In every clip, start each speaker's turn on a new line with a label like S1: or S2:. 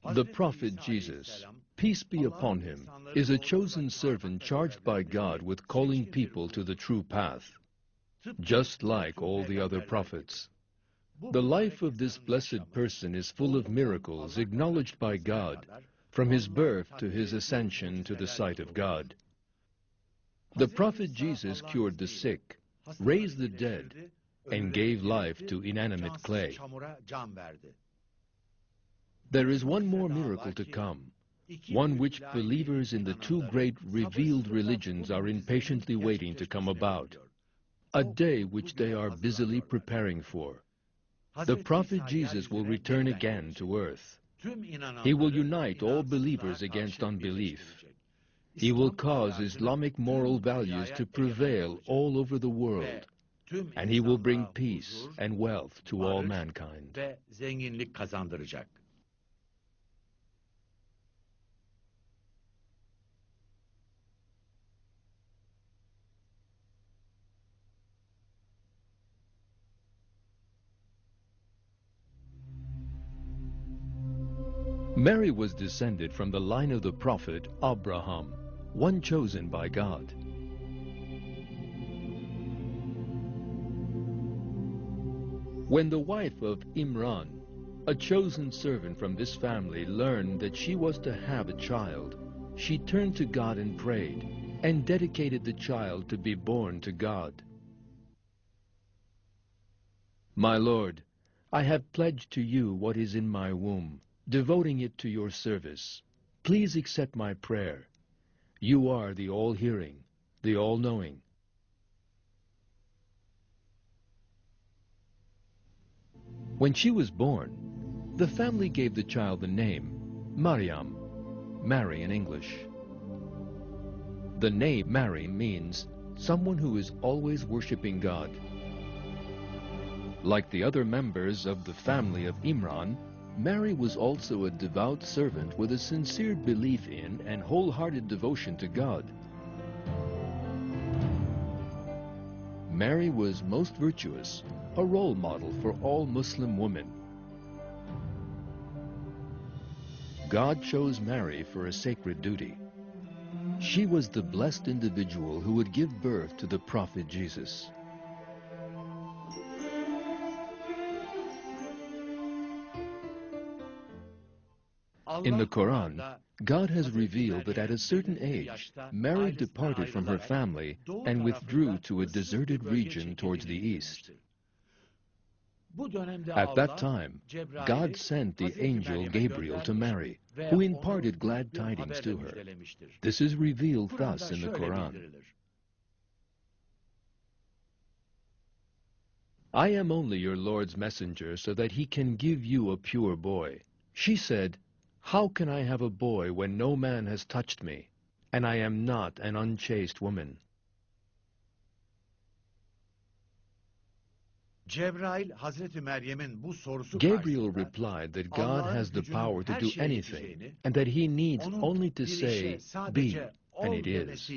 S1: The prophet Jesus, peace be upon him, is a chosen servant charged by God with calling people to the true path, just like all the other prophets. The life of this blessed person is full of miracles acknowledged by God, from his birth to his ascension to the sight of God. The prophet Jesus cured the sick, raised the dead, and gave life to inanimate clay. There is one more miracle to come, one which believers in the two great revealed religions are impatiently waiting to come about, a day which they are busily preparing for. The prophet Jesus will return again to earth. He will unite all believers against unbelief. He will cause Islamic moral values to prevail all over the world, and he will bring peace and wealth to all mankind. Mary was descended from the line of the prophet Abraham, one chosen by God. When the wife of Imran, a chosen servant from this family, learned that she was to have a child, she turned to God and prayed, and dedicated the child to be born to God. My Lord, I have pledged to you what is in my womb, devoting it to your service. Please accept my prayer. You are the all-hearing, the all-knowing. When she was born, the family gave the child the name Maryam, Mary in English. The name Mary means someone who is always worshiping God. Like the other members of the family of Imran, Mary was also a devout servant with a sincere belief in and wholehearted devotion to God. Mary was most virtuous, a role model for all Muslim women. God chose Mary for a sacred duty. She was the blessed individual who would give birth to the prophet Jesus. In the Quran, God has revealed that at a certain age, Mary departed from her family and withdrew to a deserted region towards the east. At that time, God sent the angel Gabriel to Mary, who imparted glad tidings to her. This is revealed thus in the Quran. I am only your Lord's messenger so that he can give you a pure boy. She said, how can I have a boy when no man has touched me, and I am not an unchaste woman? Gabriel replied that God has the power to do anything, and that he needs only to say, be, and it is.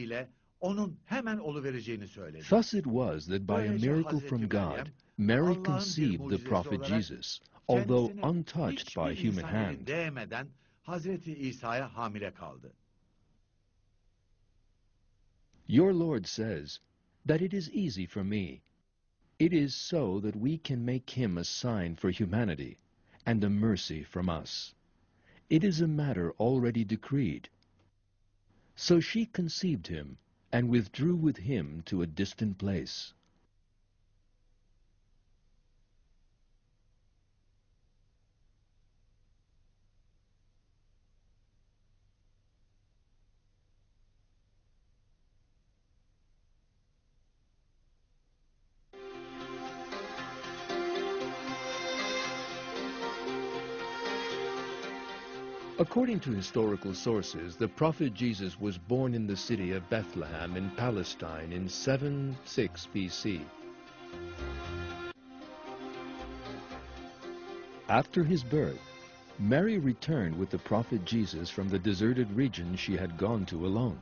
S1: Thus it was that by a miracle from God, Mary conceived the prophet Jesus, although untouched by human hand. Your Lord says that it is easy for me. It is so that we can make him a sign for humanity and a mercy from us. It is a matter already decreed. So she conceived him and withdrew with him to a distant place. According to historical sources, the prophet Jesus was born in the city of Bethlehem in Palestine in 7-6 BC. After his birth, Mary returned with the prophet Jesus from the deserted region she had gone to alone.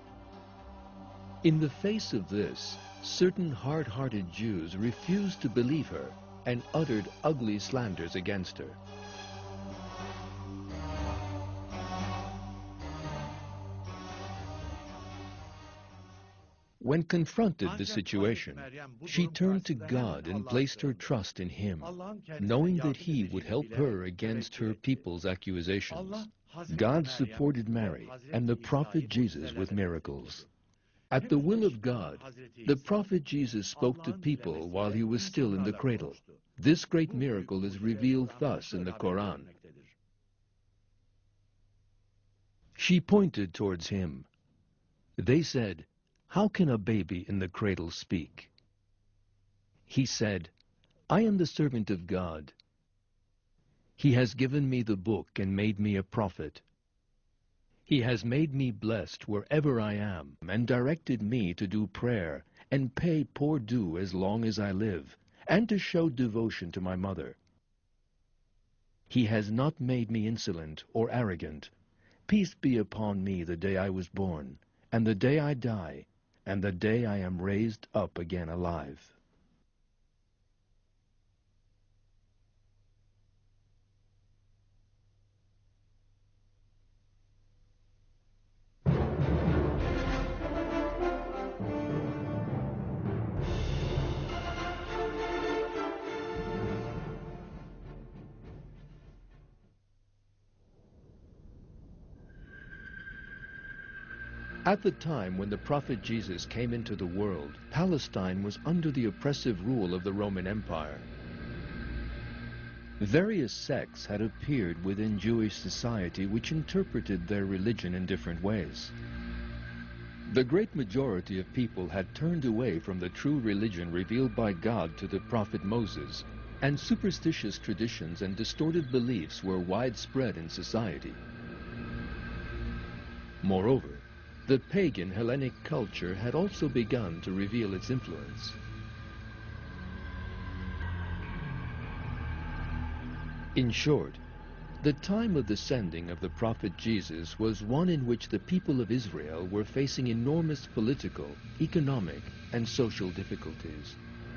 S1: In the face of this, certain hard-hearted Jews refused to believe her and uttered ugly slanders against her. When confronted the situation, she turned to God and placed her trust in Him, knowing that He would help her against her people's accusations. God supported Mary and the prophet Jesus with miracles. At the will of God, the prophet Jesus spoke to people while he was still in the cradle. This great miracle is revealed thus in the Quran. She pointed towards him. They said, "How can a baby in the cradle speak?" He said, "I am the servant of God. He has given me the book and made me a prophet. He has made me blessed wherever I am and directed me to do prayer and pay poor due as long as I live, and to show devotion to my mother. He has not made me insolent or arrogant. Peace be upon me the day I was born, and the day I die, and the day I am raised up again alive." At the time when the prophet Jesus came into the world, Palestine was under the oppressive rule of the Roman Empire. Various sects had appeared within Jewish society which interpreted their religion in different ways. The great majority of people had turned away from the true religion revealed by God to the prophet Moses, and superstitious traditions and distorted beliefs were widespread in society. Moreover, the pagan Hellenic culture had also begun to reveal its influence. In short, the time of the sending of the prophet Jesus was one in which the people of Israel were facing enormous political, economic, and social difficulties.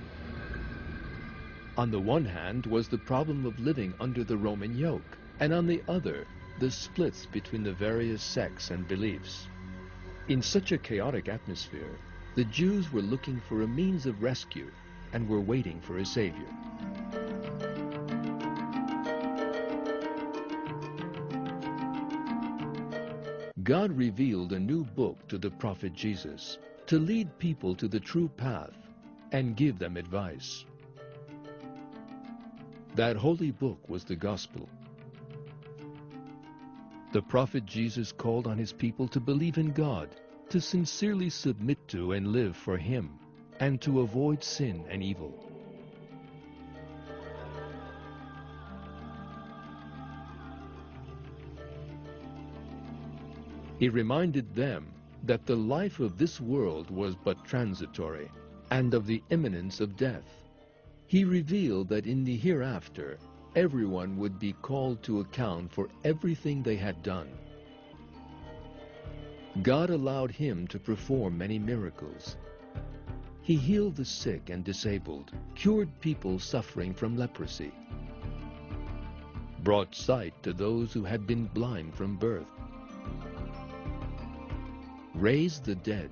S1: On the one hand was the problem of living under the Roman yoke, and on the other, the splits between the various sects and beliefs. In such a chaotic atmosphere, the Jews were looking for a means of rescue and were waiting for a savior. God revealed a new book to the prophet Jesus to lead people to the true path and give them advice. That holy book was the gospel. The prophet Jesus called on his people to believe in God, to sincerely submit to and live for Him, and to avoid sin and evil. He reminded them that the life of this world was but transitory, and of the imminence of death. He revealed that in the hereafter, everyone would be called to account for everything they had done. God allowed him to perform many miracles. He healed the sick and disabled, cured people suffering from leprosy, brought sight to those who had been blind from birth, raised the dead,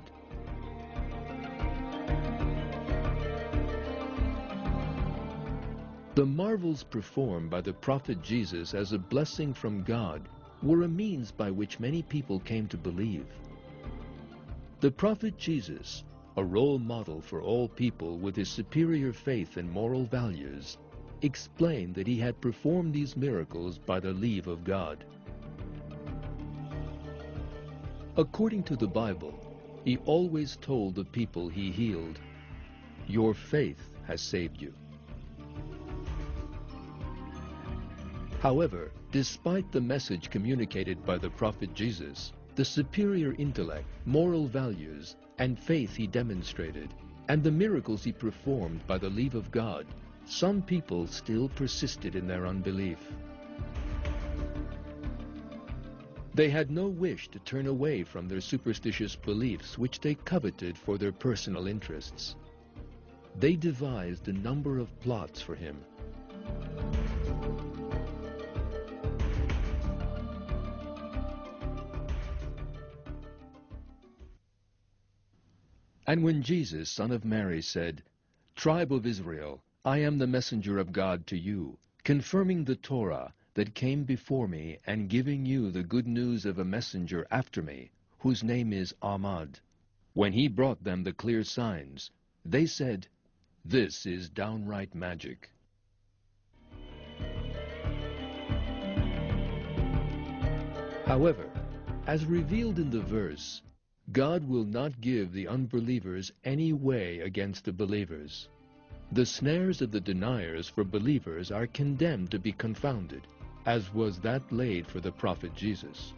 S1: The marvels performed by the prophet Jesus as a blessing from God were a means by which many people came to believe. The prophet Jesus, a role model for all people with his superior faith and moral values, explained that he had performed these miracles by the leave of God. According to the Bible, he always told the people he healed, "Your faith has saved you." However, despite the message communicated by the prophet Jesus, the superior intellect, moral values, and faith he demonstrated, and the miracles he performed by the leave of God, some people still persisted in their unbelief. They had no wish to turn away from their superstitious beliefs which they coveted for their personal interests. They devised a number of plots for him. And when Jesus, son of Mary, said, "Tribe of Israel, I am the messenger of God to you, confirming the Torah that came before me and giving you the good news of a messenger after me, whose name is Ahmad." When he brought them the clear signs, they said, "This is downright magic." However, as revealed in the verse, God will not give the unbelievers any way against the believers. The snares of the deniers for believers are condemned to be confounded, as was that laid for the prophet Jesus.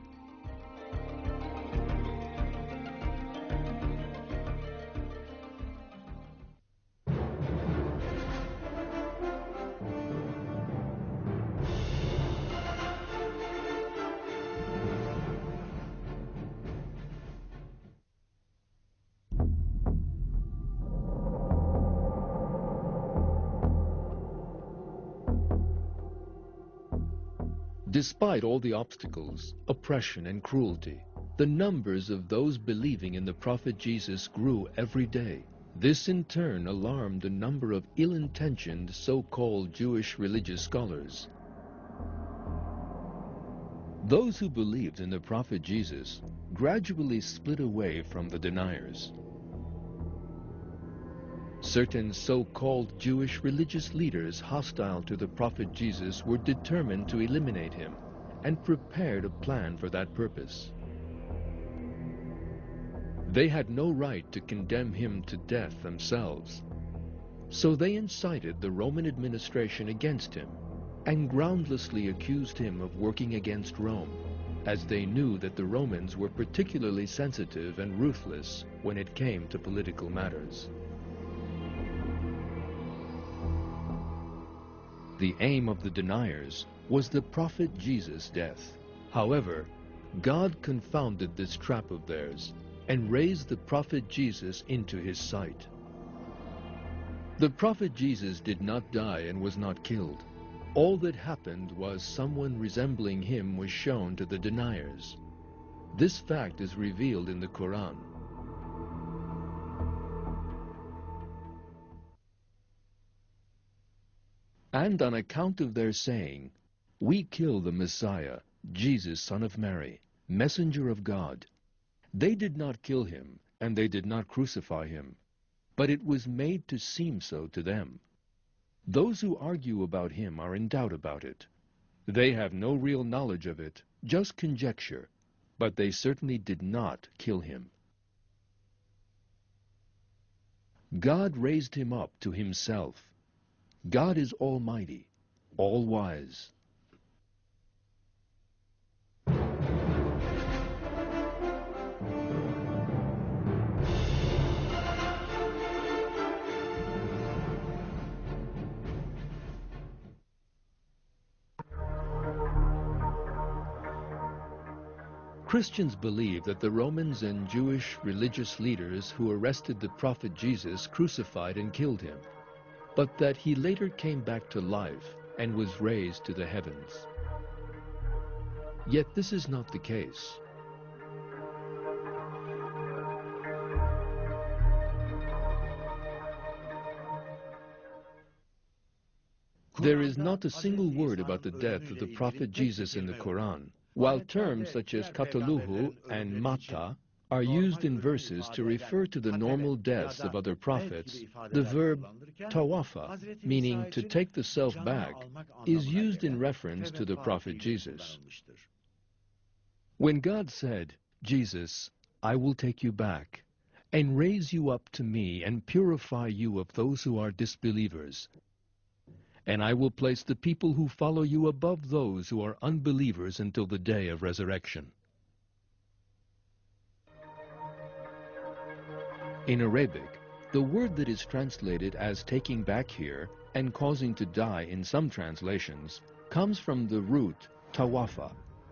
S1: Despite all the obstacles, oppression, and cruelty, the numbers of those believing in the prophet Jesus grew every day. This in turn alarmed a number of ill-intentioned so-called Jewish religious scholars. Those who believed in the prophet Jesus gradually split away from the deniers. Certain so-called Jewish religious leaders hostile to the prophet Jesus were determined to eliminate him and prepared a plan for that purpose. They had no right to condemn him to death themselves, so they incited the Roman administration against him and groundlessly accused him of working against Rome, as they knew that the Romans were particularly sensitive and ruthless when it came to political matters. The aim of the deniers was the prophet Jesus' death. However, God confounded this trap of theirs and raised the prophet Jesus into his sight. The prophet Jesus did not die and was not killed. All that happened was someone resembling him was shown to the deniers. This fact is revealed in the Quran. And on account of their saying, "We kill the Messiah, Jesus, son of Mary, messenger of God," they did not kill him, and they did not crucify him, but it was made to seem so to them. Those who argue about him are in doubt about it. They have no real knowledge of it, just conjecture, but they certainly did not kill him. God raised him up to himself. God is almighty, all-wise. Christians believe that the Romans and Jewish religious leaders who arrested the prophet Jesus crucified and killed him, but that he later came back to life and was raised to the heavens. Yet this is not the case. There is not a single word about the death of the prophet Jesus in the Quran, while terms such as Qataluhu and Mata are used in verses to refer to the normal deaths of other prophets. The verb tawafa, meaning to take the self back, is used in reference to the prophet Jesus. When God said, "Jesus, I will take you back and raise you up to me and purify you of those who are disbelievers, and I will place the people who follow you above those who are unbelievers until the day of resurrection." In Arabic, the word that is translated as taking back here and causing to die in some translations comes from the root tawafa.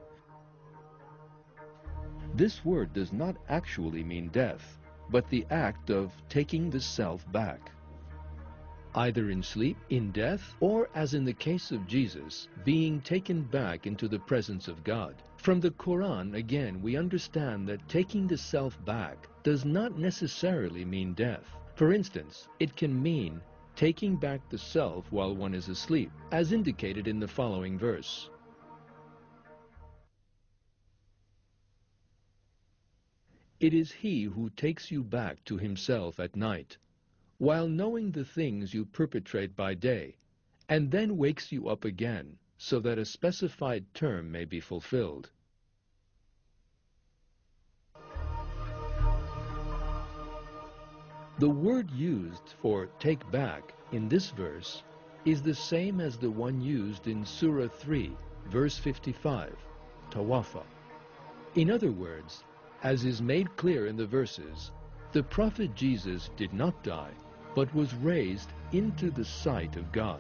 S1: This word does not actually mean death, but the act of taking the self back, either in sleep, in death, or, as in the case of Jesus, being taken back into the presence of God. From the Quran, again, we understand that taking the self back does not necessarily mean death. For instance, it can mean taking back the self while one is asleep, as indicated in the following verse. It is he who takes you back to himself at night, while knowing the things you perpetrate by day, and then wakes you up again, so that a specified term may be fulfilled. The word used for take back in this verse is the same as the one used in Surah 3, verse 55, Tawafa. In other words, as is made clear in the verses, the Prophet Jesus did not die, but was raised into the sight of God.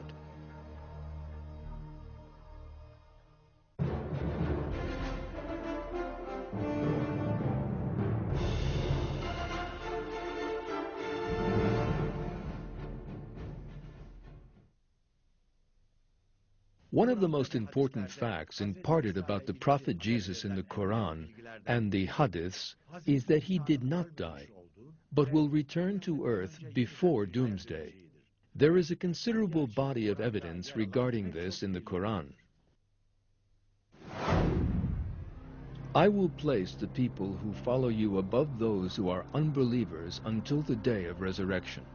S1: One of the most important facts imparted about the Prophet Jesus in the Quran and the Hadiths is that he did not die, but will return to earth before doomsday. There is a considerable body of evidence regarding this in the Quran. I will place the people who follow you above those who are unbelievers until the day of resurrection.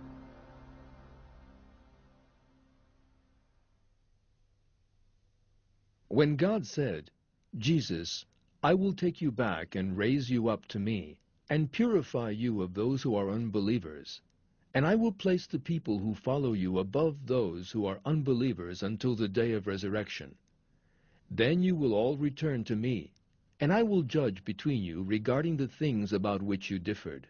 S1: When God said, Jesus, I will take you back and raise you up to me, and purify you of those who are unbelievers, and I will place the people who follow you above those who are unbelievers until the day of resurrection. Then you will all return to me, and I will judge between you regarding the things about which you differed.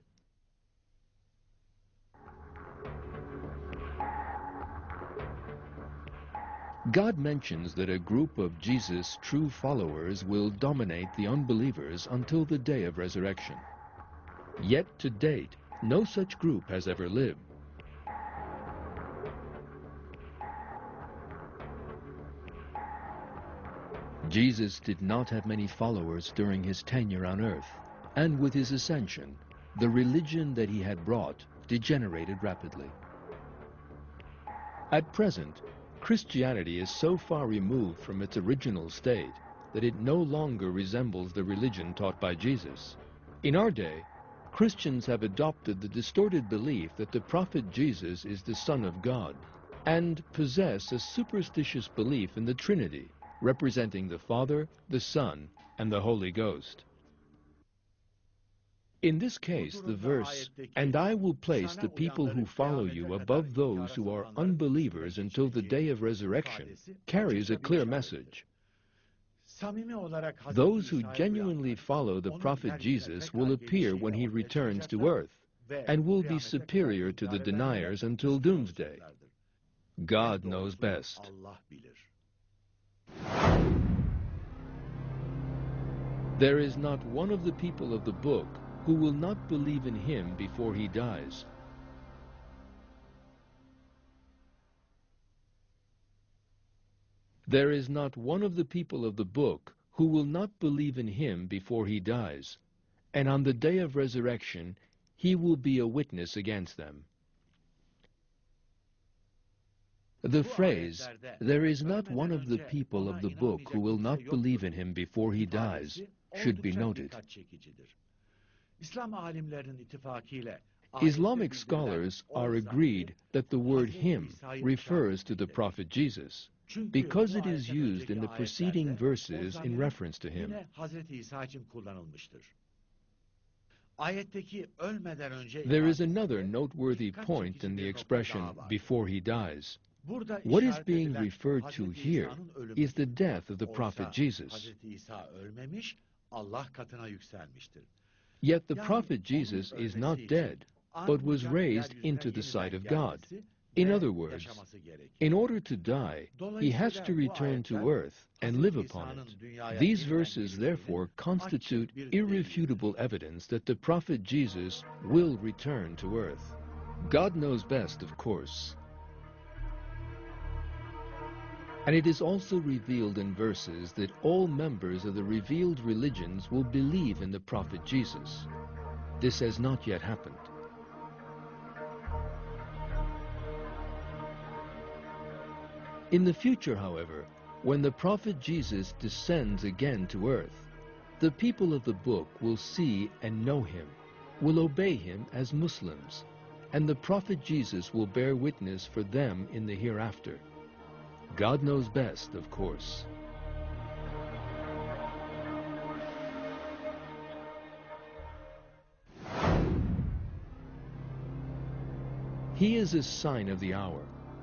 S1: God mentions that a group of Jesus' true followers will dominate the unbelievers until the day of resurrection. Yet to date, no such group has ever lived. Jesus did not have many followers during his tenure on earth, and with his ascension, the religion that he had brought degenerated rapidly. At present, Christianity is so far removed from its original state that it no longer resembles the religion taught by Jesus. In our day, Christians have adopted the distorted belief that the Prophet Jesus is the Son of God, and possess a superstitious belief in the Trinity, representing the Father, the Son, and the Holy Ghost. In this case, the verse, "And I will place the people who follow you above those who are unbelievers until the day of resurrection," carries a clear message. Those who genuinely follow the Prophet Jesus will appear when he returns to earth, and will be superior to the deniers until doomsday. God knows best. There is not one of the people of the book who will not believe in him before he dies. There is not one of the people of the book who will not believe in him before he dies, and on the day of resurrection he will be a witness against them. The phrase, "There is not one of the people of the book who will not believe in him before he dies," should be noted. Islamic scholars are agreed that the word him refers to the Prophet Jesus, because it is used in the preceding verses in reference to him. There is another noteworthy point in the expression, "before he dies." What is being referred to here is the death of the Prophet Jesus. Yet the Prophet Jesus is not dead, but was raised into the sight of God. In other words, in order to die, he has to return to earth and live upon it. These verses therefore constitute irrefutable evidence that the Prophet Jesus will return to earth. God knows best, of course. And it is also revealed in verses that all members of the revealed religions will believe in the prophet Jesus. This has not yet happened. In the future, however, when the prophet Jesus descends again to earth, the people of the book will see and know him, will obey him as Muslims, and the prophet Jesus will bear witness for them in the hereafter. God knows best, of course. He is a sign of the hour.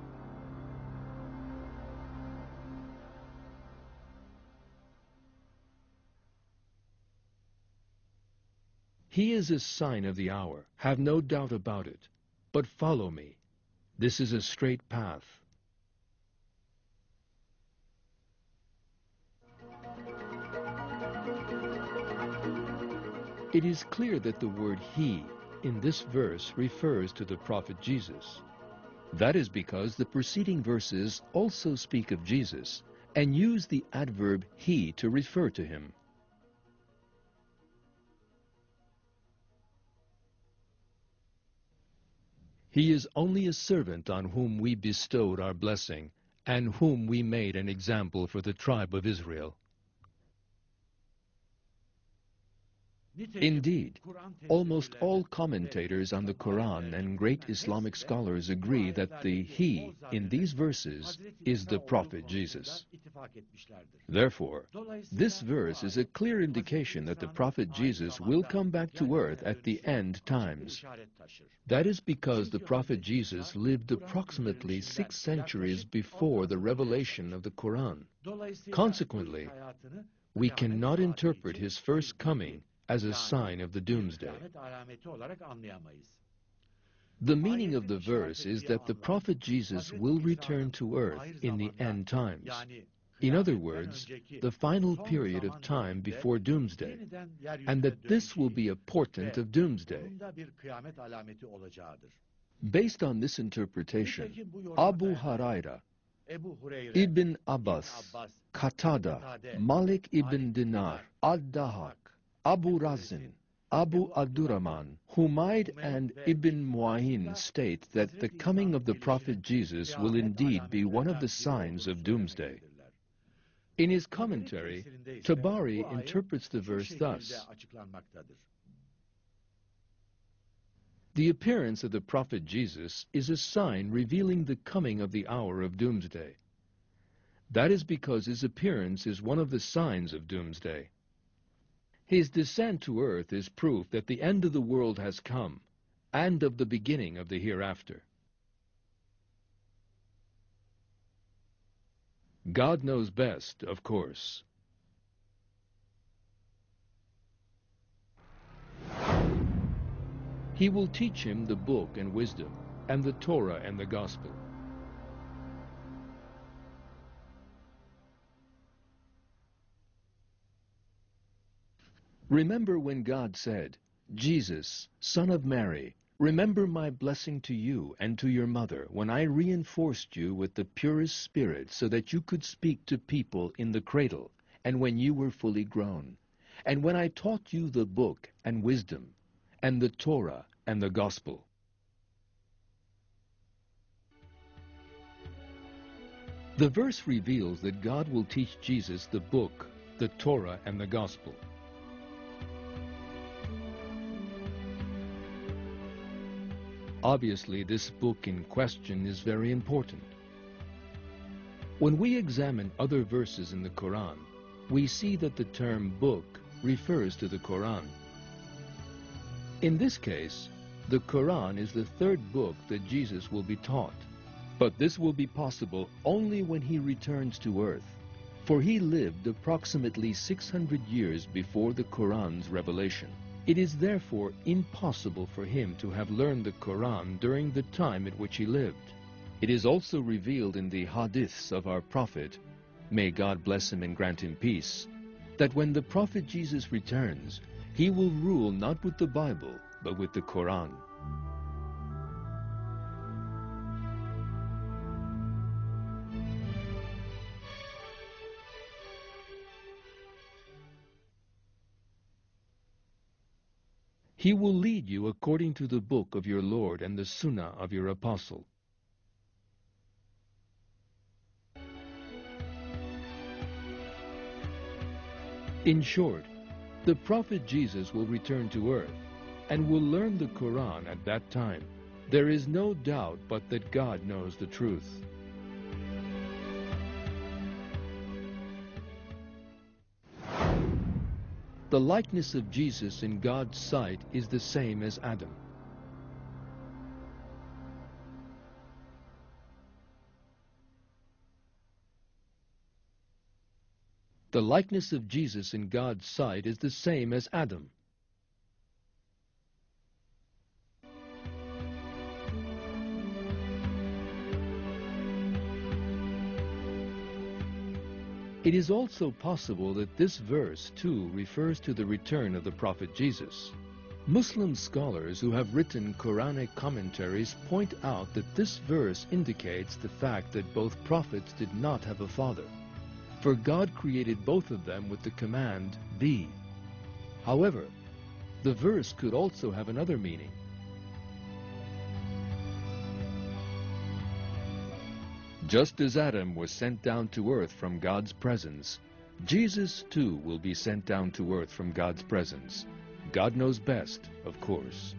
S1: He is a sign of the hour, have no doubt about it. But follow me. This is a straight path. It is clear that the word he in this verse refers to the prophet Jesus. That is because the preceding verses also speak of Jesus and use the adverb he to refer to him. He is only a servant on whom we bestowed our blessing, and whom we made an example for the tribe of Israel. Indeed, almost all commentators on the Quran and great Islamic scholars agree that the he in these verses is the prophet Jesus. Therefore, this verse is a clear indication that the prophet Jesus will come back to earth at the end times. That is because the prophet Jesus lived approximately 6 centuries before the revelation of the Quran. Consequently, we cannot interpret his first coming as a sign of the doomsday. The meaning of the verse is that the prophet Jesus will return to earth in the end times. In other words, the final period of time before doomsday, and that this will be a portent of doomsday. Based on this interpretation, Abu Huraira, Ibn Abbas, Qatada, Malik ibn Dinar, Ad-Dahak, Abu Razin, Abu Abdurrahman, Humayd and Ibn Mu'ayin state that the coming of the prophet Jesus will indeed be one of the signs of doomsday. In his commentary, Tabari interprets the verse thus: the appearance of the prophet Jesus is a sign revealing the coming of the hour of doomsday. That is because his appearance is one of the signs of doomsday. His descent to earth is proof that the end of the world has come, and of the beginning of the hereafter. God knows best, of course. He will teach him the book and wisdom, and the Torah and the gospel. Remember when God said, Jesus, son of Mary, remember my blessing to you and to your mother when I reinforced you with the purest spirit so that you could speak to people in the cradle and when you were fully grown, and when I taught you the book and wisdom and the Torah and the gospel. The verse reveals that God will teach Jesus the book, the Torah and the gospel. Obviously, this book in question is very important. When we examine other verses in the Quran, we see that the term book refers to the Quran. In this case, the Quran is the third book that Jesus will be taught. But this will be possible only when he returns to earth, for he lived approximately 600 years before the Quran's revelation. It is therefore impossible for him to have learned the Quran during the time at which he lived. It is also revealed in the hadiths of our Prophet, may God bless him and grant him peace, that when the Prophet Jesus returns, he will rule not with the Bible, but with the Quran. He will lead you according to the book of your Lord and the sunnah of your apostle. In short, the Prophet Jesus will return to earth and will learn the Quran at that time. There is no doubt but that God knows the truth. The likeness of Jesus in God's sight is the same as Adam. The likeness of Jesus in God's sight is the same as Adam. It is also possible that this verse, too, refers to the return of the Prophet Jesus. Muslim scholars who have written Quranic commentaries point out that this verse indicates the fact that both prophets did not have a father, for God created both of them with the command, be. However, the verse could also have another meaning. Just as Adam was sent down to earth from God's presence, Jesus too will be sent down to earth from God's presence. God knows best, of course.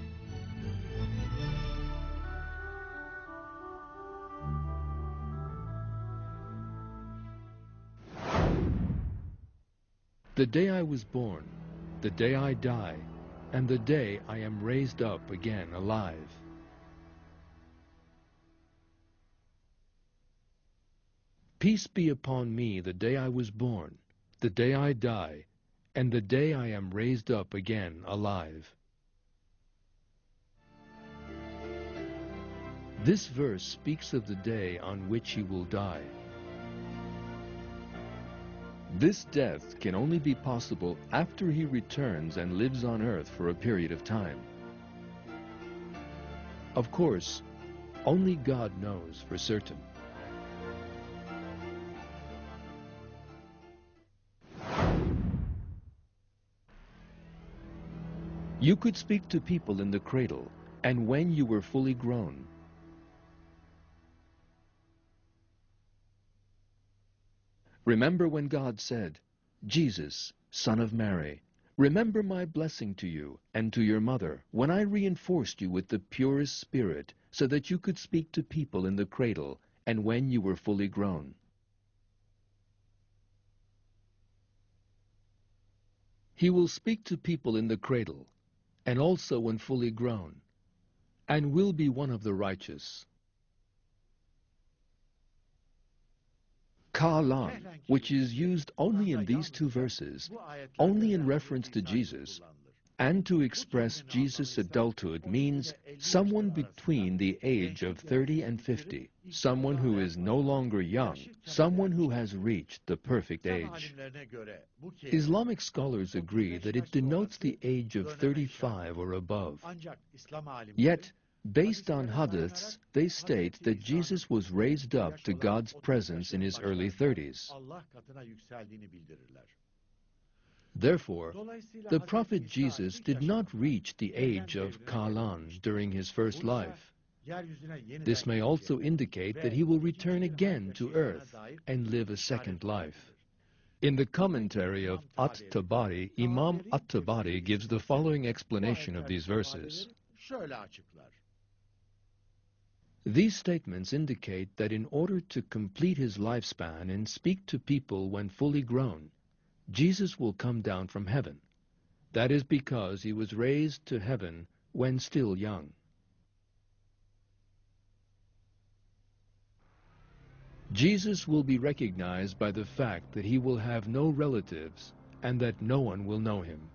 S1: The day I was born, the day I die, and the day I am raised up again alive. Peace be upon me the day I was born, the day I die, and the day I am raised up again alive. This verse speaks of the day on which he will die. This death can only be possible after he returns and lives on earth for a period of time. Of course, only God knows for certain. You could speak to people in the cradle, and when you were fully grown. Remember when God said, Jesus, son of Mary, remember my blessing to you and to your mother when I reinforced you with the purest spirit so that you could speak to people in the cradle and when you were fully grown. He will speak to people in the cradle and also when fully grown, and will be one of the righteous. Kalan, which is used only in these two verses, only in reference to Jesus, and to express Jesus' adulthood, means someone between the age of 30 and 50, someone who is no longer young, someone who has reached the perfect age. Islamic scholars agree that it denotes the age of 35 or above. Yet, based on hadiths, they state that Jesus was raised up to God's presence in his early 30s. Therefore, the Prophet Jesus did not reach the age of Kalan during his first life. This may also indicate that he will return again to earth and live a second life. In the commentary of At-Tabari, Imam At-Tabari gives the following explanation of these verses. These statements indicate that in order to complete his lifespan and speak to people when fully grown, Jesus will come down from heaven. That is because he was raised to heaven when still young. Jesus will be recognized by the fact that he will have no relatives and that no one will know him.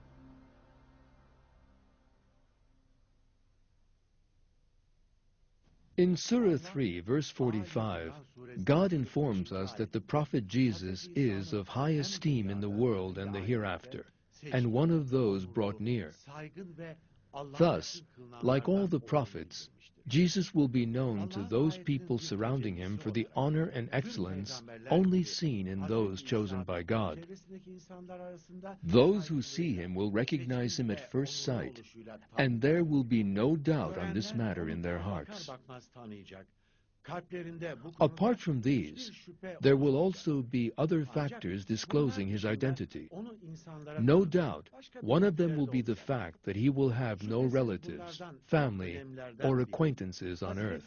S1: In Surah 3, verse 45, God informs us that the Prophet Jesus is of high esteem in the world and the hereafter, and one of those brought near. Thus, like all the prophets, Jesus will be known to those people surrounding him for the honor and excellence only seen in those chosen by God. Those who see him will recognize him at first sight, and there will be no doubt on this matter in their hearts. Apart from these, there will also be other factors disclosing his identity. No doubt, one of them will be the fact that he will have no relatives, family, or acquaintances on earth.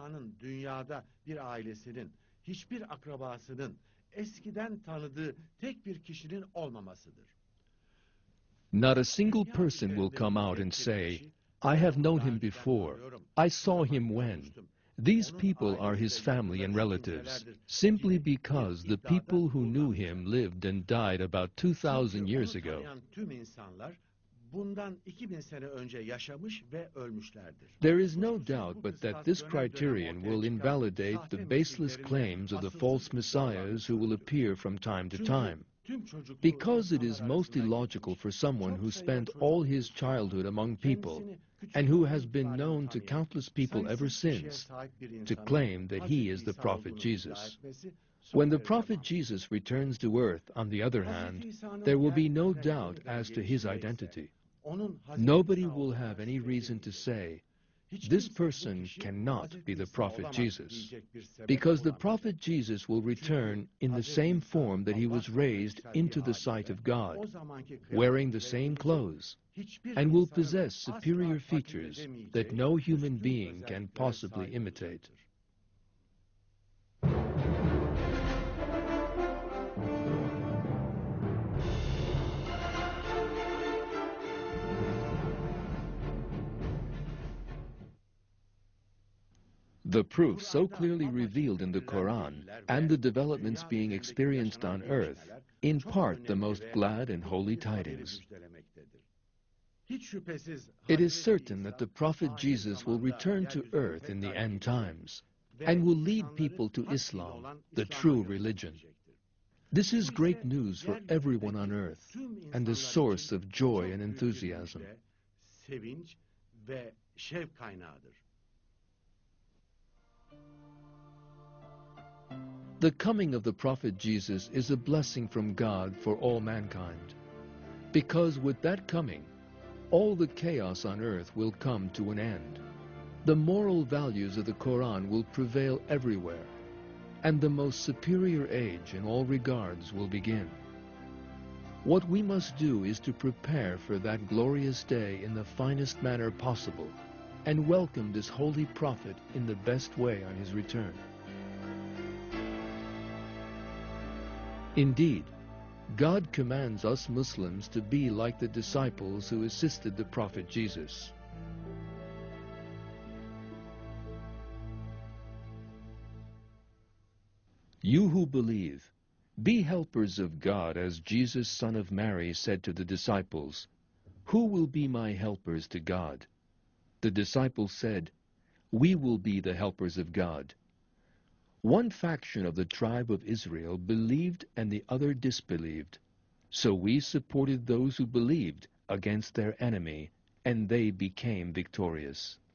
S1: Not a single person will come out and say, "I have known him before. I saw him when." These people are his family and relatives, simply because the people who knew him lived and died about 2,000 years ago. There is no doubt but that this criterion will invalidate the baseless claims of the false messiahs who will appear from time to time. Because it is most illogical for someone who spent all his childhood among people and who has been known to countless people ever since to claim that he is the prophet Jesus. When the prophet Jesus returns to earth, on the other hand, there will be no doubt as to his identity. Nobody will have any reason to say, "This person cannot be the prophet Jesus," because the prophet Jesus will return in the same form that he was raised into the sight of God, wearing the same clothes, and will possess superior features that no human being can possibly imitate. The proof so clearly revealed in the Quran and the developments being experienced on earth impart the most glad and holy tidings. It is certain that the prophet Jesus will return to earth in the end times and will lead people to Islam, the true religion. This is great news for everyone on earth and the source of joy and enthusiasm. The coming of the prophet Jesus is a blessing from God for all mankind, because with that coming, all the chaos on earth will come to an end. The moral values of the Quran will prevail everywhere, and the most superior age in all regards will begin. What we must do is to prepare for that glorious day in the finest manner possible, and welcome this holy prophet in the best way on his return. Indeed, God commands us Muslims to be like the disciples who assisted the prophet Jesus. You who believe, be helpers of God, as Jesus, son of Mary, said to the disciples, "Who will be my helpers to God?" The disciples said, "We will be the helpers of God." One faction of the tribe of Israel believed and the other disbelieved. So we supported those who believed against their enemy, and they became victorious.